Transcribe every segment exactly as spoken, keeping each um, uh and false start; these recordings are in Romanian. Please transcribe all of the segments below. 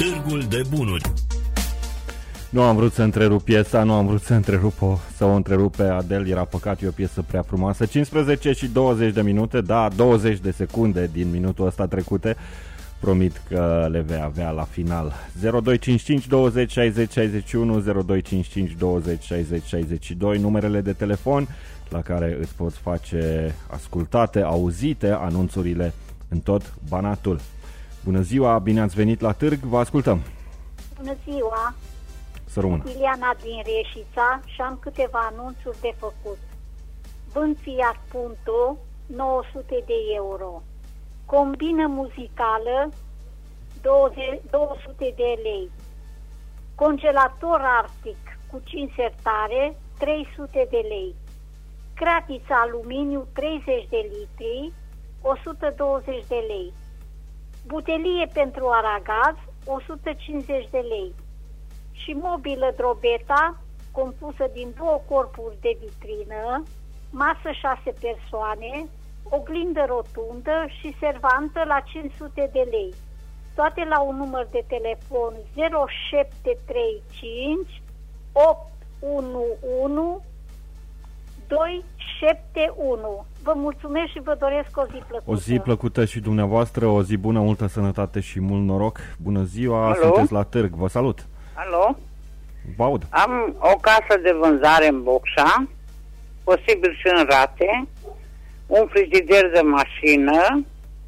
Târgul de Bunuri. Nu am vrut să întrerup piesa, nu am vrut să întrerup-o, să o întrerup pe Adele, era păcat, e o piesă prea frumoasă. cincisprezece și douăzeci de minute, da, douăzeci de secunde din minutul ăsta trecute. Promit că le vei avea la final. zero doi cinci cinci douăzeci șaizeci șaizeci și unu, zero doi cinci cinci douăzeci șaizeci șaizeci și doi, numerele de telefon la care îți poți face ascultate, auzite anunțurile în tot Banatul. Bună ziua, bine ați venit la târg, vă ascultăm. Bună ziua, să rămână. Ileana din Reșița și am câteva anunțuri de făcut. Vând Fiat Punto, nouă sute de euro. Combină muzicală, două sute de lei. Congelator Arctic cu cinci sertare, trei sute de lei. Cratiță aluminiu treizeci de litri, o sută douăzeci de lei. Butelie pentru aragaz, o sută cincizeci de lei. Și mobilă Drobeta, compusă din două corpuri de vitrină, masă șase persoane, oglindă rotundă și servantă la cinci sute de lei. Toate la un număr de telefon zero șapte trei cinci opt unu unu doi șapte unu. Vă mulțumesc și vă doresc o zi plăcută. O zi plăcută și dumneavoastră, o zi bună, multă sănătate și mult noroc. Bună ziua, Alo? Sunteți la târg, vă salut. Alo? Vă aud. Am o casă de vânzare în Bocșa, posibil și în rate, un frigider de mașină,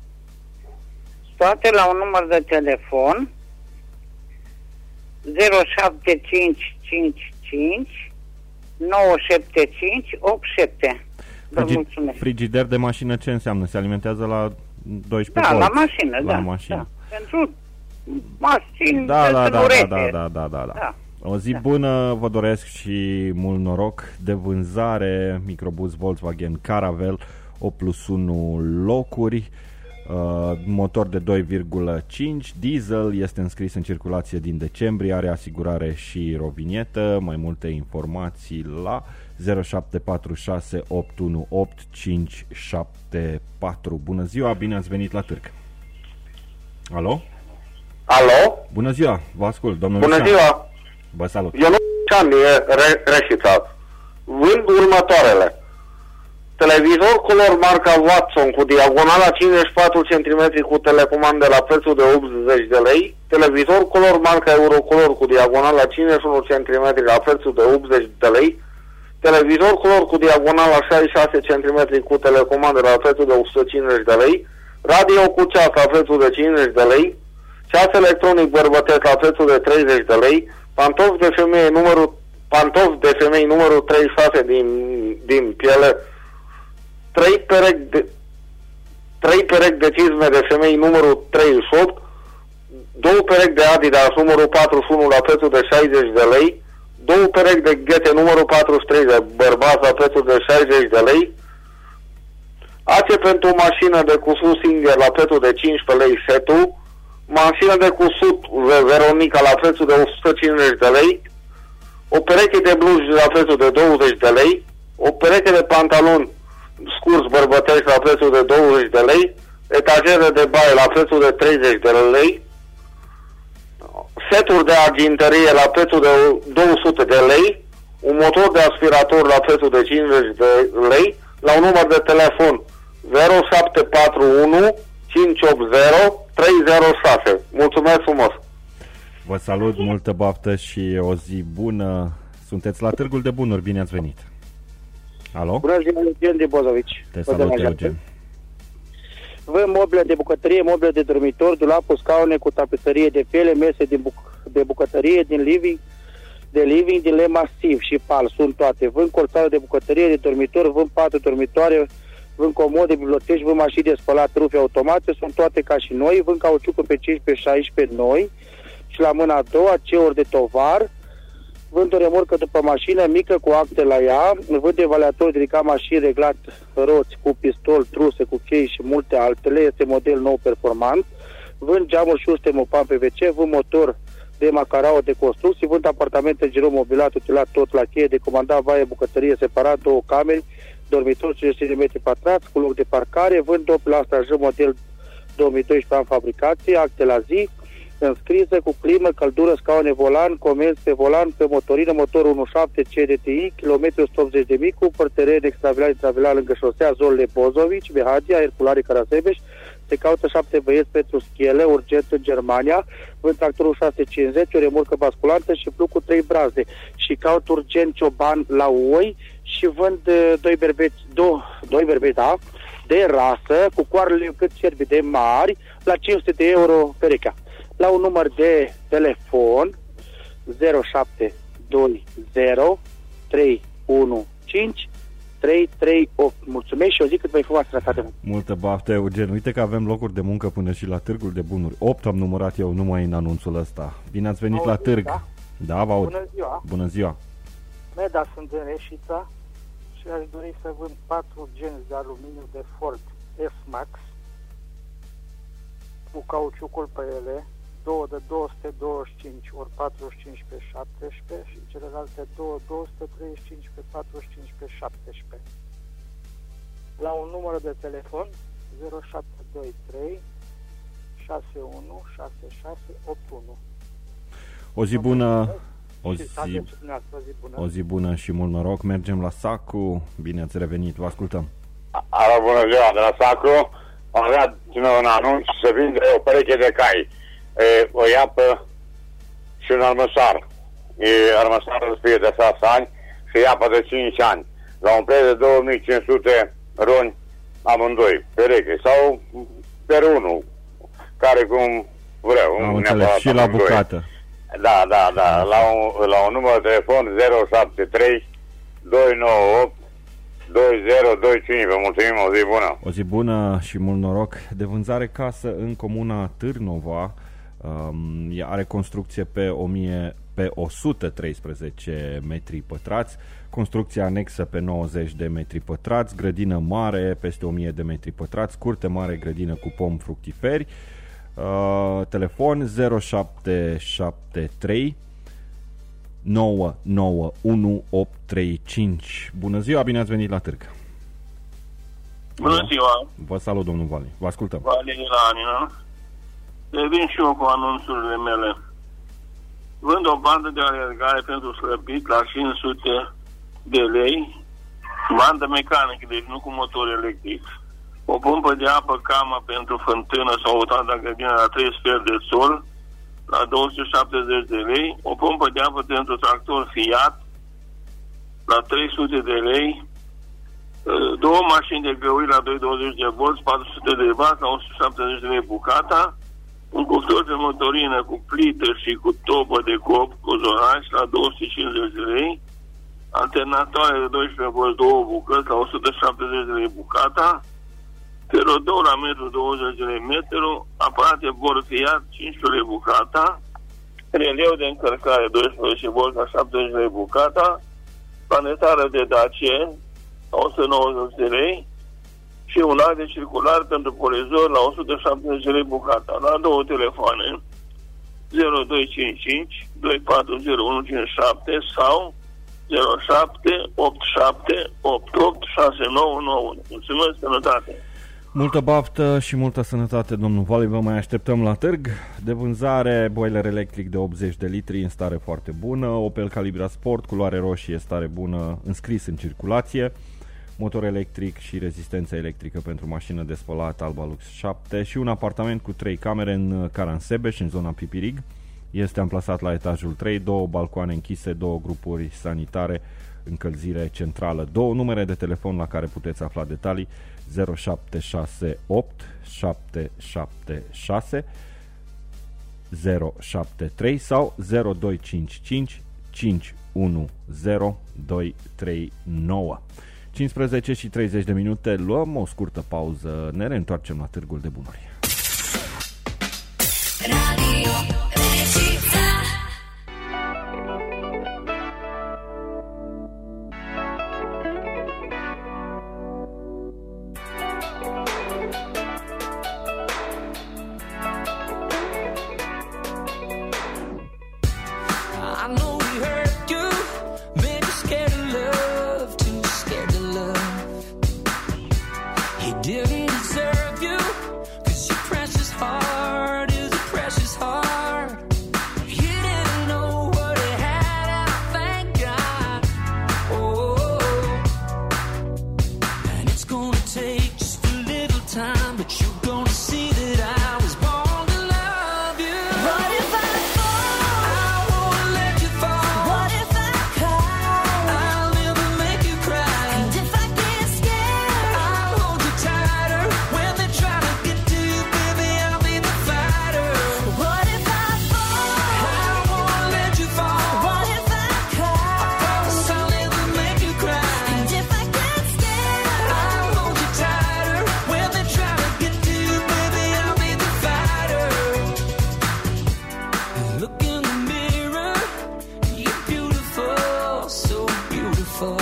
toate la un număr de telefon zero șapte cinci cinci cinci nouă șapte cinci opt șapte. Vă Frigi- mulțumesc. Frigider de mașină ce înseamnă? Se alimentează la doisprezece Da, volți? la mașină, la da, mașină. da. Pentru mașini, Da, da, da, urete. da, da, da, da, da. Da. O zi Da. bună, vă doresc și mult noroc. De vânzare, microbus Volkswagen Caravelle, opt plus unu locuri, uh, motor de doi virgulă cinci, diesel, este înscris în circulație din decembrie, are asigurare și rovinietă. Mai multe informații la zero șapte patru șase opt unu opt cinci șapte patru. Bună ziua, bine ați venit la târg. Alo? Alo? Bună ziua, vă ascult, domnul Bună Lucian. ziua! Vă salut. Eu nu Lucian, e Re- Reșița. Vând următoarele. Televizor color marca Watson cu diagonala cincizeci și patru centimetri cu telecomandă la prețul de optzeci de lei. Televizor color marca Eurocolor cu diagonala cincizeci și unu centimetri la prețul de optzeci de lei. Televizor color cu diagonala șaizeci și șase centimetri cu telecomandă la prețul de o sută cincizeci de lei. Radio cu ceas la prețul de cincizeci de lei. Ceas electronic bărbătesc la prețul de treizeci de lei. Pantofi de femeie numărul pantofi de femei numărul treizeci și șase din, din piele. trei perechi de trei perechi de cizme de femei numărul treizeci și opt. două perechi de Adidas numărul patruzeci și unu la prețul de șaizeci de lei. două perechi de ghete numărul patruzeci și trei de bărbați la prețul de șaizeci de lei. Ace pentru o mașină de cusut Singer la prețul de cincisprezece lei setul. Mașină de cusut Veronica la prețul de o sută cincizeci de lei. O pereche de blugi la prețul de douăzeci de lei. O pereche de pantaloni scurs bărbătești la prețul de douăzeci de lei. Etagere de baie la prețul de treizeci de lei. Seturi de arginterie la prețul de două sute de lei. Un motor de aspirator la prețul de cincizeci de lei. La un număr de telefon zero șapte patru unu cinci opt zero trei zero șase. Mulțumesc frumos! Vă salut, multă baftă și o zi bună. Sunteți la Târgul de Bunuri, bine ați venit. Alo? Bună ziua, Eugen de Bozovici. Te salut, Eugen. Vând mobile de bucătărie, mobile de dormitor, dulapuri, scaune cu tapiserie de piele, mese de, buc- de bucătărie, din living, de living, din lemn masiv și pal, sunt toate. Vând colțare de bucătărie, de dormitor, vând patru dormitoare, vând comode, biblioteci, vând mașini de spălat, rufe automate, sunt toate ca și noi, vând cauciucul pe cincisprezece șaisprezece noi și la mâna a doua, ceuri de tovar, vând o remorcă după mașină mică cu acte la ea, vând evaliator de ridicat mașini, reglat roți cu pistol, truse, cu chei și multe altele, este model nou performant, vând geamuri și uste mopan P V C, vând motor de macarao de construcții, vând apartamente giro mobilat, utilat tot la cheie, de comandat, baie, bucătărie separat, două camere, dormitor cincizeci de metri pătrați, cu loc de parcare, vând două pilastre J model două mii doisprezece în fabricație, acte la zi, înscrisă cu climă, căldură, scaune volan, comenzi pe volan, pe motorină, motor unu virgulă șapte C D T I, kilometri o sută optzeci de mii, cu teren extravilar, intravilar lângă șosea, zonele Bozovici, Behagia, Herculare, Carasebeș. Se caută șapte băieți pentru schele, urgent în Germania, vând tractorul șase sute cincizeci, o remorcă basculantă și plu cu trei brazde. Și caut urgent cioban la oi și vând uh, doi berbeci, două, doi berbeci, da, de rasă, cu coarele cât cerbi de mari, la cinci sute de euro perechea. La un număr de telefon zero șapte doi zero trei unu cinci trei trei opt. Mulțumesc și o zi cât mai frumoasă la toate. Multă baftă, Eugen. Uite că avem locuri de muncă până și la târgul de bunuri. opt am numărat eu numai în anunțul ăsta. Bine ați venit la târg. Da, da, vă aud. Bună ziua. Bună ziua. Meda, sunt în Reșița și aș dori să vând patru genți de aluminiu de Ford F-Max cu cauciucul pe ele, două de două sute douăzeci și cinci ori patruzeci și cinci pe șaptesprezece și celelalte două două sute treizeci și cinci pe patruzeci și cinci pe șaptesprezece. La un număr de telefon zero șapte doi trei șase unu șase șase opt unu. O zi bună. O zi, zi, o zi bună. O zi bună și mult noroc. Mergem la Sacu. Bine ați revenit, vă ascultăm. Alo, bună ziua, de la Sacu. Am avea un anunț să vinde o pereche de cai. E, o iapă și un armăsar. E, armăsarul spie de șase ani și iapă de cinci ani. La un preț de două mii cinci sute roni amândoi, pereche. Sau per unul, care cum vreau. Am înțeles, și la bucată. Da, da, da, la un, la un număr de telefon zero șapte trei doi nouă opt doi zero doi cinci. Vă mulțumim, o zi bună. O zi bună și mult noroc. De vânzare casă în comuna Târnova. Um, ea are construcție pe, o mie, pe o sută treisprezece metri pătrați, construcție anexă pe nouăzeci de metri pătrați, grădină mare peste o mie de metri pătrați, curte mare, grădină cu pomi fructiferi. Uh, telefon zero șapte șapte trei nouă nouă unu opt trei cinci. Bună ziua, bine ați venit la târg. Bună ziua. Vă salut, domnul Vali. Vă ascultăm. Vali de la Anina. Revin și eu cu anunțurile mele. Vând o bandă de alergare pentru slăbit la cinci sute de lei, bandă mecanică, deci nu cu motor electric. O pompă de apă Cama pentru fântână sau o tanda grădină la trei sfert de sol, la două sute șaptezeci de lei. O pompă de apă pentru tractor Fiat, la trei sute de lei. Două mașini de găuri la doi virgulă douăzeci de volți, patru sute de watt, la o sută șaptezeci de lei bucata. Un cuptor pe motorină cu plită și cu topă de cop cu zonaș la două sute cincizeci de lei. Alternatoare de doisprezece volți, două bucăți la o sută șaptezeci de lei bucata. Perodou la metru douăzeci de lei metru. Aparate bor Fiat cincisprezece lei bucata. Releu de încărcare doisprezece volți la șaptezeci de lei bucata. Planetară de Dacia la o sută nouăzeci de lei. Și un act de circular pentru polizor la o sută șaptezeci de lei bucata. La două telefoane zero doi cinci cinci doi patru zero unu cinci șapte sau zero șapte opt șapte opt opt șase nouă nouă. Mulțumesc, sănătate! Multă baftă și multă sănătate, domnul Vali. Vă mai așteptăm la târg. De vânzare, boiler electric de optzeci de litri în stare foarte bună, Opel Calibra Sport, culoare roșie, stare bună, înscris în circulație, motor electric și rezistență electrică pentru mașină de spălat Alba Lux șapte și un apartament cu trei camere în Caransebeș, în zona Pipirig. Este amplasat la etajul trei, două balcoane închise, două grupuri sanitare, încălzire centrală. Două numere de telefon la care puteți afla detalii: zero șapte șase opt șapte șapte șase zero șapte trei sau zero doi cinci cinci cinci unu zero doi trei nouă. cincisprezece și treizeci de minute, luăm o scurtă pauză, ne reîntoarcem la Târgul de Bunuri. Radio Reșița. Didn't deserve you, 'cause your precious heart is a precious heart. for.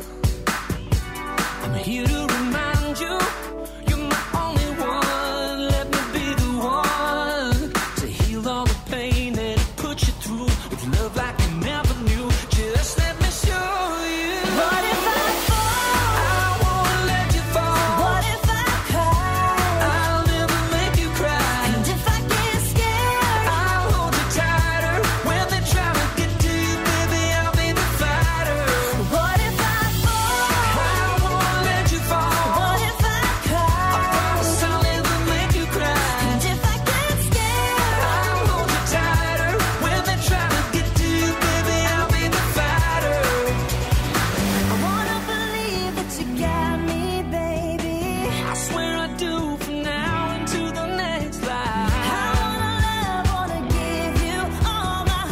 I'm here to remind you, you're my only one. Let me be the one to heal all the pain that it put you through with love like you never knew. Just let me show you. What if I fall? I won't let you fall. What if I cry? I'll never make you cry. And if I get scared, I'll hold you tighter. When they try to get to you, baby, I'll be the fighter. What if I fall? I won't let you fall. What if I cry? I promise I'll never make you cry. And if I get scared, I'll hold you tighter. When they try to get to you, baby, I'll be the fighter. I wanna believe that you got me, baby. I swear I do from now into the next life. I wanna love, wanna give you all my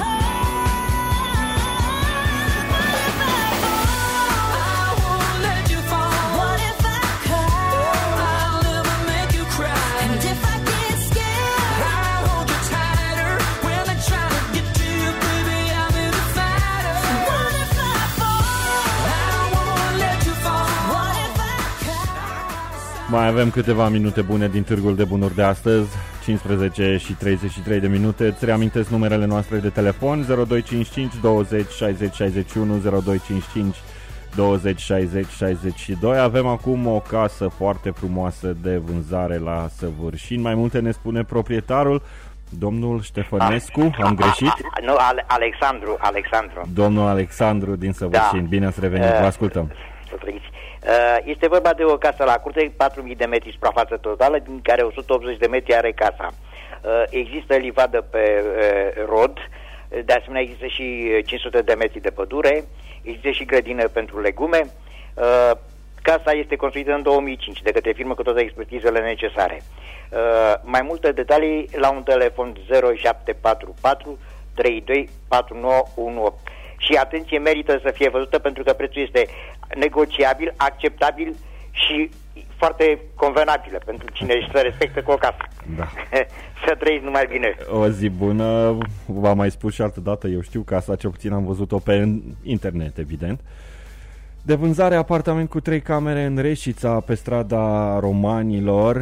heart. What if I fall? I won't let you fall. What if I cry? I'll never make you cry. And if I get scared, I'll hold you tighter. When they try to get to you, baby, I'll be the fighter. What if I fall? I won't let you fall. What if I cry? Mai avem câteva minute bune din Târgul de Bunuri de astăzi, cincisprezece și treizeci și trei de minute. Îți reamintesc numerele noastre de telefon: zero doi cinci cinci douăzeci șaizeci șaizeci și unu, zero doi cinci cinci douăzeci șaizeci șaizeci și doi. Avem acum o casă foarte frumoasă de vânzare la Săvârșini. Mai multe ne spune proprietarul, domnul Ștefănescu. Am greșit? Nu, Ale- Alexandru, Alexandru. Domnul Alexandru din Săvârșini. Da. Bine ați revenit, vă ascultăm. Să trăiți. Uh, Este vorba de o casă la curte, patru mii de metri suprafață totală, din care o sută optzeci de metri are casa. Uh, Există livadă pe uh, rod, de asemenea există și cinci sute de metri de pădure, există și grădină pentru legume. Uh, Casa este construită în două mii cinci de către firmă cu toate expertizele necesare. Uh, Mai multe detalii la un telefon zero șapte patru patru trei doi patru nouă unu opt. Și atenție, merită să fie văzută pentru că prețul este negociabil, acceptabil și foarte convenabilă pentru cine se respectă cu o casă. Da. Să trăiți numai bine. O zi bună, v-am mai spus și altă dată, eu știu casa, cel puțin am văzut-o pe internet, evident. De vânzare, apartament cu trei camere în Reșița, pe strada Romanilor,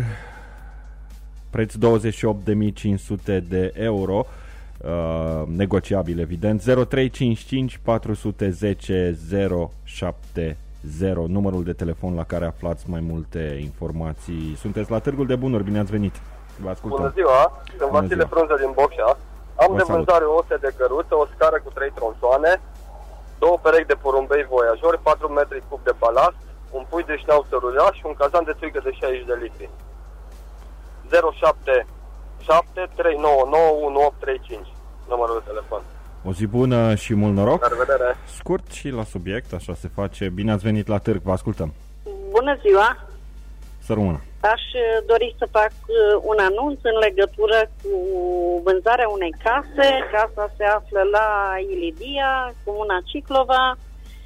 preț douăzeci și opt de mii cinci sute de euro, uh, negociabil evident. Zero trei cinci cinci patru un zero zero șapte zero, numărul de telefon la care aflați mai multe informații. Sunteți la Târgul de Bunuri, bine ați venit. Vă ascultăm. Bună ziua, sunt Vasile Frunză din Bocșa. Am Vă de salut. vânzare o ose de căruță, o scară cu trei tronsoane, două perechi de porumbei voiajori, patru metri cub de balast, un pui de șnauță uriaș și un cazan de țuică de șaizeci de litri. zero șapte șapte trei nouă nouă unu opt trei cinci, numărul de telefon. O zi bună și mult noroc. La revedere. Scurt și la subiect, așa se face. Bine ați venit la Târg, vă ascultăm. Bună ziua! Să rămână. Aș dori să fac un anunț în legătură cu vânzarea unei case. Casa se află la Ilidia, comuna Ciclova,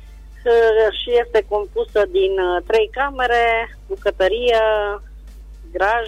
și este compusă din trei camere, bucătărie, graj,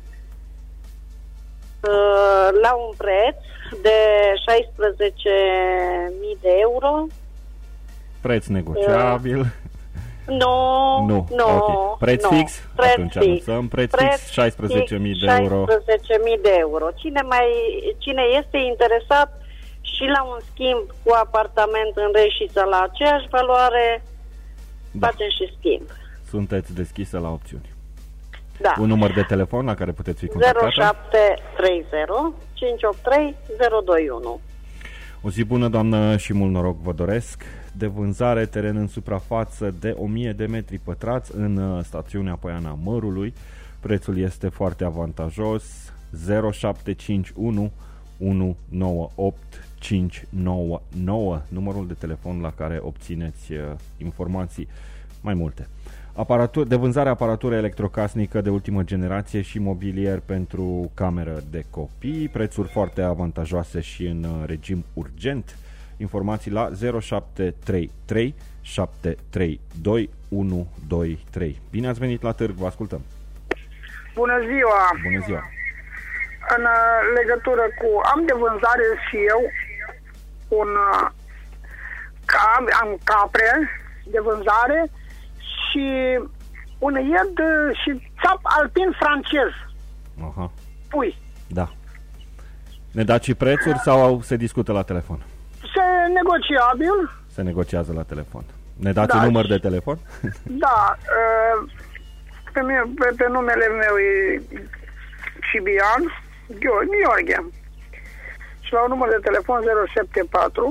la un preț de șaisprezece mii de euro. Preț negociabil. Nu, Nu, nu. ok. Preț nu. fix? Preț Atunci fix. anunțăm. Preț, Preț fix șaisprezece mii de euro. șaisprezece mii de euro. Cine, mai, cine este interesat și la un schimb cu apartament în Reșița la aceeași valoare, Da. facem și schimb. Sunteți deschise la opțiuni. Da. Un număr de telefon la care puteți fi zero contactată? șapte trei zero cinci opt trei zero doi unu. O zi bună, doamnă, și mult noroc vă doresc. De vânzare, teren în suprafață de o mie de metri pătrați în uh, stațiunea Poiana Mărului. Prețul este foarte avantajos. Zero șapte cinci unu unu nouă opt cinci nouă nouă, numărul de telefon la care obțineți uh, informații mai multe. Aparatur, de vânzare aparatură electrocasnică de ultimă generație și mobilier pentru cameră de copii, prețuri foarte avantajoase și în uh, regim urgent. Informații la zero șapte trei trei șapte trei doi unu doi trei. Bine ați venit la Târg, vă ascultăm. Bună ziua! Bună ziua! În legătură cu... Am de vânzare și eu un... Cam, am capre de vânzare și un ied și țap alpin francez. Aha. Pui. Da. Ne dați și prețuri sau se discută la telefon? Se negociabil. Se negociază la telefon. Ne dați Da. un număr de telefon? Da. uh, Pe, mine, pe, pe numele meu e Cibian Gheorghe. Și la un număr de telefon zero șapte patru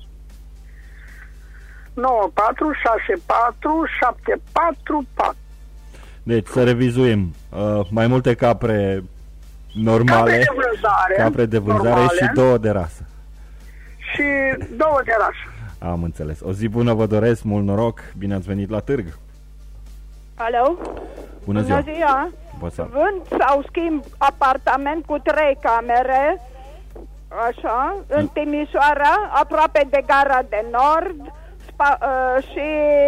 nouă patru șase patru șapte patru patru. Deci să revizuim. Uh, mai multe capre normale, Capre de vânzare, capre de vânzare normale. și două de rasă. Și două de rasă. Am înțeles. O zi bună vă doresc, mult noroc, bine ați venit la târg. Alo? Bună ziua. Bună ziua. Vă salut. Vând sau schimb apartament cu trei camere, așa, în Timișoara, aproape de Gara de Nord, spa, uh, și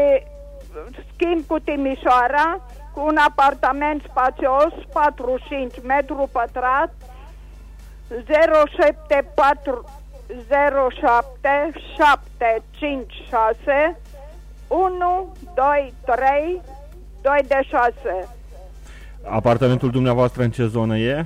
schimb cu Timișoara, cu un apartament spațios, patruzeci și cinci metri pătrat, zero șapte patru zero șapte șapte cinci șase unu doi trei doi de șase. Apartamentul dumneavoastră în ce zonă e?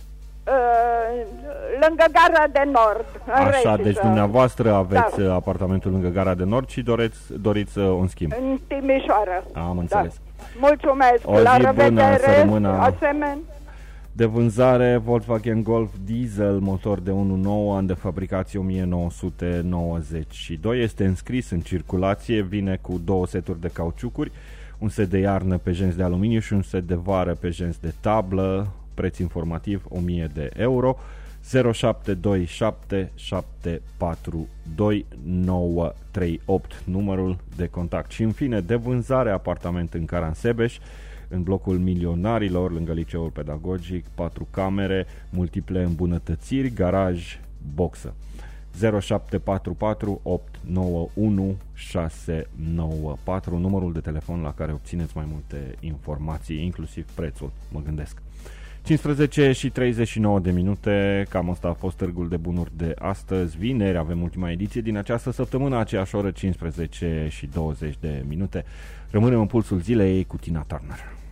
Uh, lângă Gara de Nord, în Așa, Reșiță. deci dumneavoastră aveți Da. apartamentul lângă Gara de Nord și doriți, doriți uh, un schimb. În Timișoara. Am înțeles. Da. Mulțumesc, O zi la bună, revedere, să rămână. asemenea. De vânzare Volkswagen Golf Diesel, motor de unu virgulă nouă, an de fabricație o mie nouă sute nouăzeci și doi. Este înscris în circulație, vine cu două seturi de cauciucuri, un set de iarnă pe jenți de aluminiu și un set de vară pe jenți de tablă, preț informativ o mie de euro. Zero șapte doi șapte șapte patru doi nouă trei opt, numărul de contact. Și în fine, de vânzare apartament în Caransebeș, în blocul Milionarilor, lângă liceul pedagogic, patru camere, multiple îmbunătățiri, garaj, boxă. zero șapte patru patru opt nouă unu șase nouă patru, numărul de telefon la care obțineți mai multe informații, inclusiv prețul, mă gândesc. cincisprezece și treizeci și nouă de minute, cam asta a fost Târgul de Bunuri de astăzi. Vineri avem ultima ediție din această săptămână, aceeași oră, cincisprezece și douăzeci de minute. Rămânem în pulsul zilei cu Tina Turner.